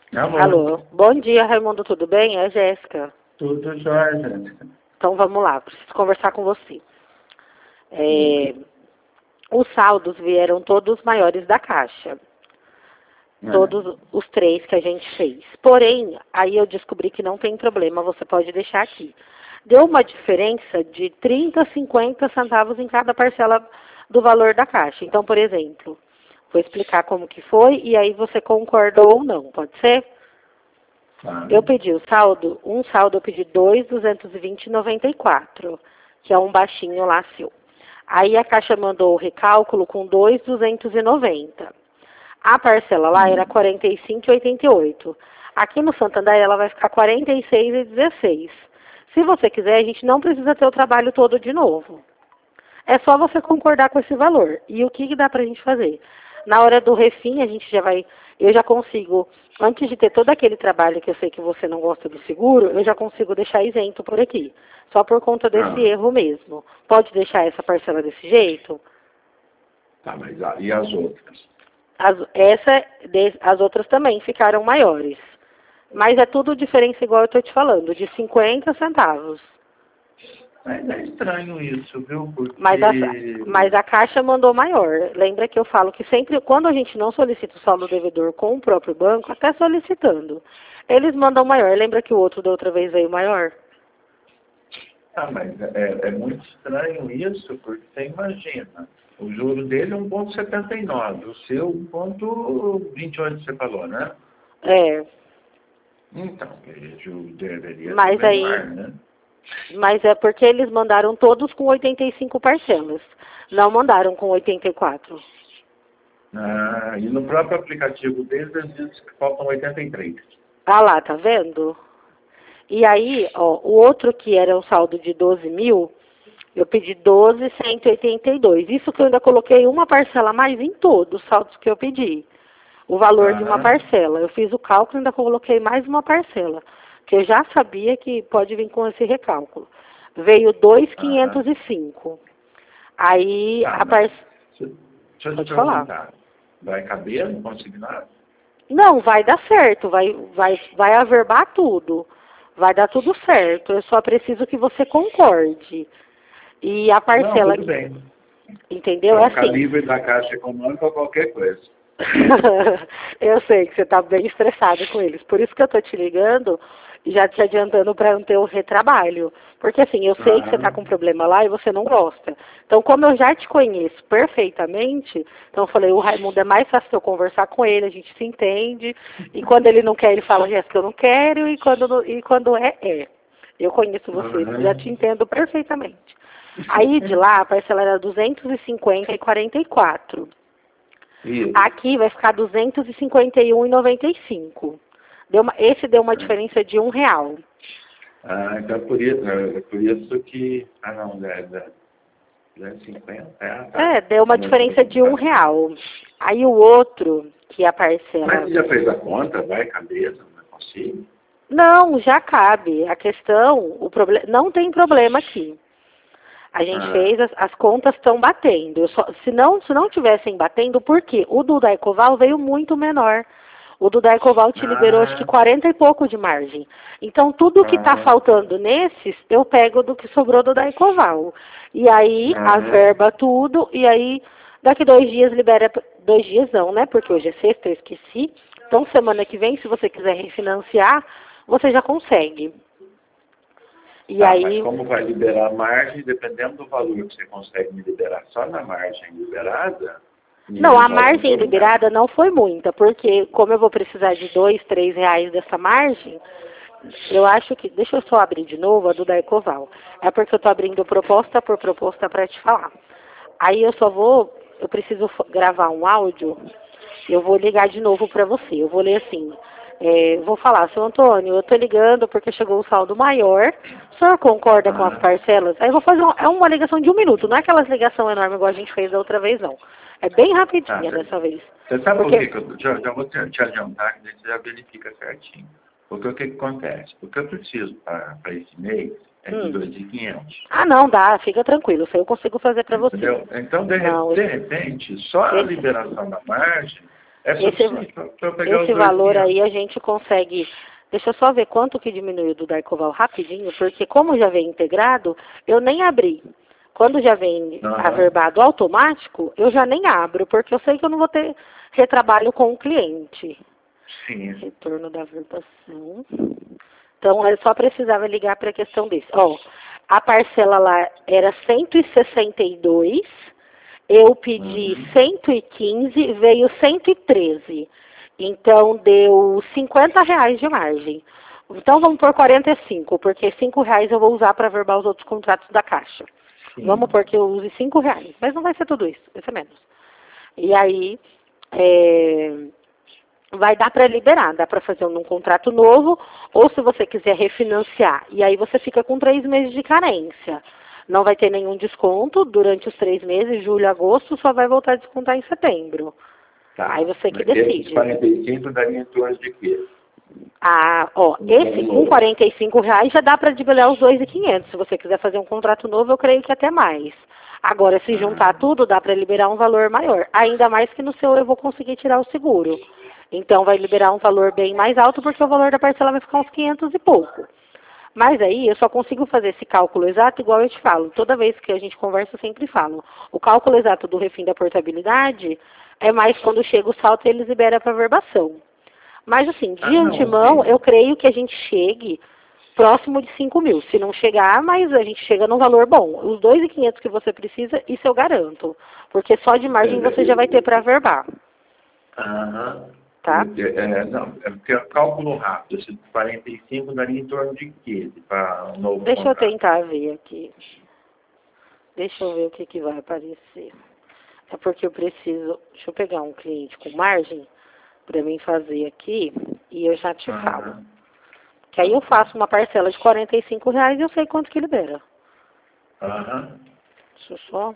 Alô, Alô, bom dia, Raimundo, tudo bem? É a Jéssica. tudo jóia, Jéssica? Então vamos lá, preciso conversar com você. Os saldos vieram todos maiores da caixa, todos os três que a gente fez. Porém, aí eu descobri que não tem problema, você pode deixar aqui. Deu uma diferença de 30, 50 centavos em cada parcela do valor da caixa. Então, por exemplo, vou explicar como que foi e aí você concorda ou não, pode ser? Eu pedi um saldo eu pedi 2.220,94, que é um baixinho lá seu. Aí a Caixa mandou o recálculo com 2.290. A parcela lá era 45,88. Aqui no Santander ela vai ficar 46,16. Se você quiser, a gente não precisa ter o trabalho todo de novo. É só você concordar com esse valor. E o que dá pra gente fazer? Na hora do refim, a gente já vai... Eu já consigo, antes de ter todo aquele trabalho que eu sei que você não gosta do seguro, eu já consigo deixar isento por aqui. Só por conta desse erro mesmo. Pode deixar essa parcela desse jeito? Tá, mas e as outras? As outras também ficaram maiores. Mas é tudo diferença igual eu estou te falando, de 50 centavos. Mas é estranho isso, viu? Porque... Mas a Caixa mandou maior. Lembra que eu falo que sempre, quando a gente não solicita o saldo devedor com o próprio banco, até solicitando, eles mandam maior. Lembra que o outro da outra vez veio maior? Ah, mas é muito estranho isso, porque você imagina, o juro dele é 1,79, o seu 1,28, você falou, né? É. Então, ele deveria Mas ser aí, menor, né? mas é porque eles mandaram todos com 85 parcelas. Não mandaram com 84. Ah, e no próprio aplicativo deles, eles dizem que faltam 83. Ah lá, tá vendo? E aí, ó, o outro que era um saldo de 12 mil, eu pedi 12.182. Isso que eu ainda coloquei uma parcela a mais em todos os saldos que eu pedi. O valor de uma parcela. Eu fiz o cálculo e ainda coloquei mais uma parcela. Que eu já sabia que pode vir com esse recálculo. Veio 2.505. Aí a parcela... Deixa eu te falar. perguntar. Vai caber no consignado? Não, vai dar certo. Vai averbar tudo. Vai dar tudo certo. Eu só preciso que você concorde. E a parcela... Não, tudo bem. Entendeu? Então, É assim. livre da Caixa Econômica ou qualquer coisa. Eu sei que você está bem estressado com eles. Por isso que eu estou te ligando e já te adiantando para não ter o retrabalho. Porque assim, eu sei que você está com problema lá e você não gosta. Então, como eu já te conheço perfeitamente, então eu falei, o Raimundo é mais fácil eu conversar com ele, a gente se entende. E quando ele não quer, ele fala, Jéssica, eu não quero. E quando é, é. Eu conheço você, já te entendo perfeitamente. Aí de lá, a parcela era 250,44. Isso. Aqui vai ficar 251,95. Esse deu uma diferença de R$1. Ah, então por isso que... Ah, não, é 50. Tá. Deu uma diferença de R$1. Aí o outro, que a parcela... Mas você já fez a conta? Vai caber? Não é possível? Não, já cabe. A questão, não tem problema aqui. A gente fez, as contas estão batendo. Se não tivessem batendo, por quê? O do Daicoval veio muito menor. O do Daicoval te liberou acho que 40 e pouco de margem. Então, tudo que está faltando nesses, eu pego do que sobrou do Daicoval. E aí, averba tudo, e aí, daqui 2 dias libera... 2 dias não, né? Porque hoje é sexta, eu esqueci. Então, semana que vem, se você quiser refinanciar, você já consegue. E aí... Mas como vai liberar a margem, dependendo do valor que você consegue me liberar só na margem liberada... Não, a margem liberada não foi muita, porque como eu vou precisar de R$2, R$3 dessa margem, eu acho que... Deixa eu só abrir de novo a do Daicoval. É porque eu estou abrindo proposta por proposta para te falar. Aí eu preciso gravar um áudio, eu vou ligar de novo para você. Eu vou ler assim... vou falar, seu Antônio, eu estou ligando porque chegou o saldo maior, o senhor concorda com as parcelas? Aí eu vou fazer uma ligação de 1 minuto, não é aquelas ligação enorme igual a gente fez da outra vez, não. É bem rapidinha dessa vez. Você sabe por que eu já vou te adiantar, que você já verifica certinho. Porque o que acontece? O que eu preciso para esse mês é de 2.500. Ah, não, dá, fica tranquilo, isso aí eu consigo fazer para você. Entendeu? Então, de repente, só a liberação da margem É suficiente para eu pegar esse os valor 2.500. aí a gente consegue. Deixa eu só ver quanto que diminuiu do Darkoval rapidinho, porque como já vem integrado, eu nem abri. Quando já vem averbado automático, eu já nem abro, porque eu sei que eu não vou ter retrabalho com o cliente. Sim. Retorno da averbação. Então, eu só precisava ligar para a questão desse. Ó, a parcela lá era 162, eu pedi 115, veio 113. Então, deu R$ 50 de margem. Então, vamos por 45, porque R$ 5 eu vou usar para verbar os outros contratos da Caixa. Sim. Vamos por que eu use R$ 5, mas não vai ser tudo isso, vai ser menos. E aí, vai dar para liberar, dá para fazer um contrato novo, ou se você quiser refinanciar, e aí você fica com 3 meses de carência. Não vai ter nenhum desconto durante os 3 meses, julho, agosto, só vai voltar a descontar em setembro. Tá. Aí você que decide. Esses 45 daria em torno de quê? Ah, ó, esse com R$ 45 já dá para debelhar os 2.500. Se você quiser fazer um contrato novo, eu creio que até mais. Agora, se juntar tudo, dá para liberar um valor maior. Ainda mais que no seu eu vou conseguir tirar o seguro. Então, vai liberar um valor bem mais alto, porque o valor da parcela vai ficar uns 500 e pouco. Mas aí, eu só consigo fazer esse cálculo exato, igual eu te falo. Toda vez que a gente conversa, eu sempre falo. O cálculo exato do refim da portabilidade é mais quando chega o salto e eles liberam para verbação. Mas, assim, de antemão, eu creio que a gente chegue próximo de 5.000. Se não chegar, mas a gente chega num valor bom. Os 2.500 que você precisa, isso eu garanto. Porque só de margem você já vai ter para verbar. Tá? Não, é porque é cálculo rápido. Esse 45 daria em torno de quê? Para um novo Deixa contrato? eu tentar ver aqui. Deixa eu ver o que vai aparecer. É porque eu preciso... Deixa eu pegar um cliente com margem para mim fazer aqui e eu já te falo. Que aí eu faço uma parcela de R$ 45 e eu sei quanto que libera. Deixa eu só...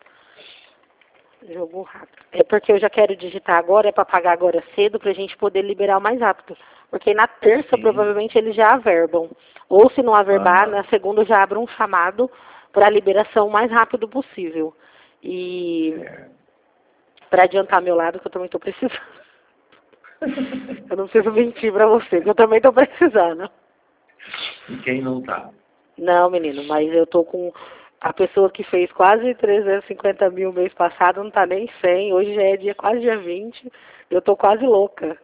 Jogo rápido. É porque eu já quero digitar agora, é para pagar agora cedo, para a gente poder liberar o mais rápido. Porque na terça, provavelmente, eles já averbam. Ou se não averbar, na segunda já abro um chamado para a liberação o mais rápido possível. E para adiantar meu lado, que eu também estou precisando. Eu não preciso mentir para você, que eu também estou precisando. E quem não tá? Não, menino, mas eu tô com... A pessoa que fez quase 350 mil mês passado não tá nem 100. Hoje já é quase dia 20. Eu tô quase louca.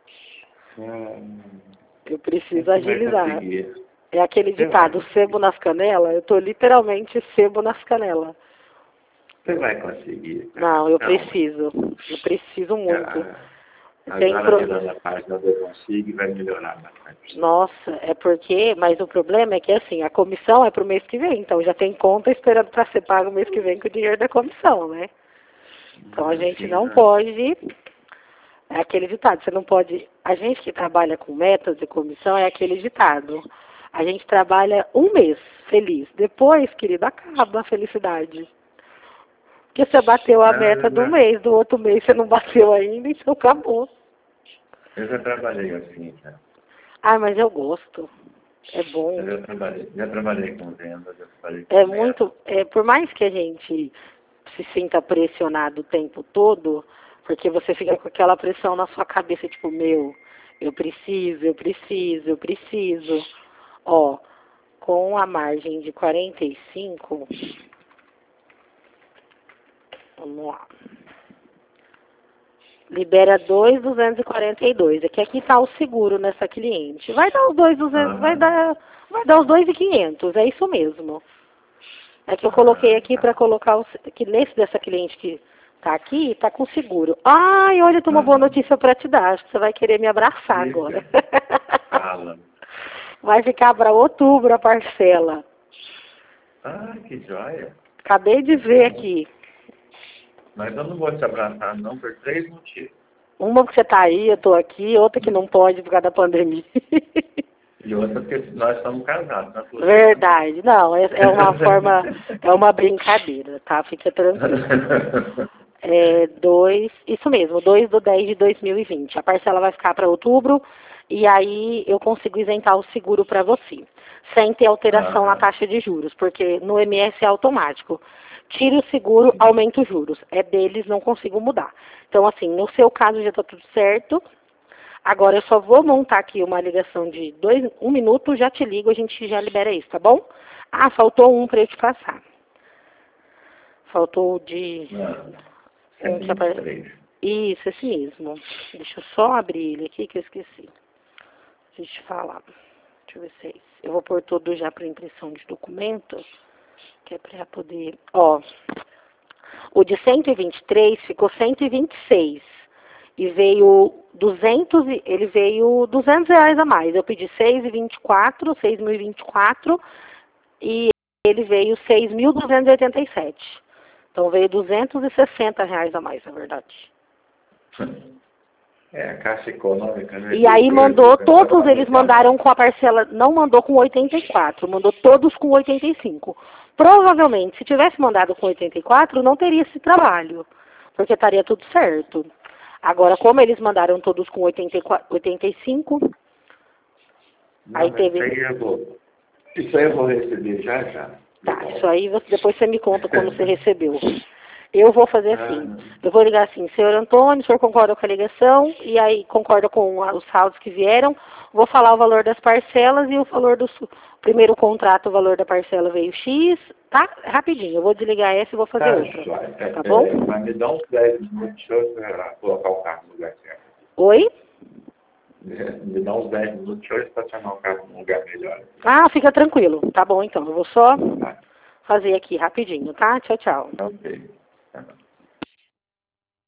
Eu preciso agilizar. É aquele ditado, sebo nas canelas. Eu tô literalmente sebo nas canelas. Você vai conseguir. Não, eu preciso. Eu preciso muito. Agora virando a página do Eu Consigo vai melhorar bastante. Nossa, é porque, mas o problema é que assim, a comissão é pro mês que vem, então já tem conta esperando para ser pago o mês que vem com o dinheiro da comissão, né? Então a gente não pode, é aquele ditado, você não pode, a gente que trabalha com metas de comissão é aquele ditado, a gente trabalha um mês feliz, depois, querido, acaba a felicidade. Porque você bateu a meta do mês, do outro mês você não bateu ainda, então acabou. Eu já trabalhei assim, cara. Ah, mas eu gosto. É bom. Eu já trabalhei com vendas, já trabalhei com muito, por mais que a gente se sinta pressionado o tempo todo, porque você fica com aquela pressão na sua cabeça, tipo, eu preciso. Ó, com a margem de 45, vamos lá. Libera 2.242. É que aqui está o seguro nessa cliente. Vai dar os 2.200, vai dar os 2.500, é isso mesmo. É que eu coloquei aqui para colocar que nesse dessa cliente que tá aqui, tá com seguro. Ai, olha, tem uma boa notícia para te dar. Acho que você vai querer me abraçar agora. Vai ficar para outubro a parcela. Que joia. Acabei de ver aqui. Mas eu não vou te abraçar, não, por 3 motivos. Uma que você tá aí, eu tô aqui, outra que não pode por causa da pandemia. E outra porque nós estamos casados. Né? Verdade. Não, é uma forma, é uma brincadeira, tá? Fica tranquilo. Isso mesmo, 2/10/2020. A parcela vai ficar para outubro e aí eu consigo isentar o seguro para você, sem ter alteração na taxa de juros, porque no MS é automático. tira o seguro, aumenta os juros. É deles, não consigo mudar. Então, assim, no seu caso já está tudo certo. Agora eu só vou montar aqui uma ligação de 1 minuto, já te ligo, a gente já libera isso, tá bom? Ah, faltou um para eu te passar. Faltou de... Isso, esse mesmo. Deixa eu só abrir ele aqui que eu esqueci. Deixa eu te falar. Deixa eu ver se é isso. Eu vou pôr tudo já para impressão de documento, que é para poder... Ó, o de 123 ficou 126. E veio 200, ele veio R$200 a mais. Eu pedi 6.024 e ele veio 6.287. Então veio R$260 a mais, na verdade. É, a Caixa Econômica... Né? E aí mandou, todos eles mandaram com a parcela, não mandou com 84, mandou todos com 85. Provavelmente, se tivesse mandado com 84, não teria esse trabalho, porque estaria tudo certo. Agora, como eles mandaram todos com 85, não, aí teve... Isso aí eu vou receber já. Tá, isso aí depois você me conta como você recebeu. Eu vou fazer assim, eu vou ligar assim, senhor Antônio, o senhor concorda com a ligação, e aí concorda com os saldos que vieram, vou falar o valor das parcelas e o valor do primeiro contrato, o valor da parcela veio X, tá? Rapidinho, eu vou desligar essa e vou fazer outra, tá bom? Mas me dá uns 10 minutos, deixa eu colocar o carro no lugar certo. Oi? Me dá uns 10 minutos, deixa eu estacionar o carro num lugar melhor. Ah, fica tranquilo, tá bom então, eu vou só fazer aqui rapidinho, tá? Tchau, tchau. Ok.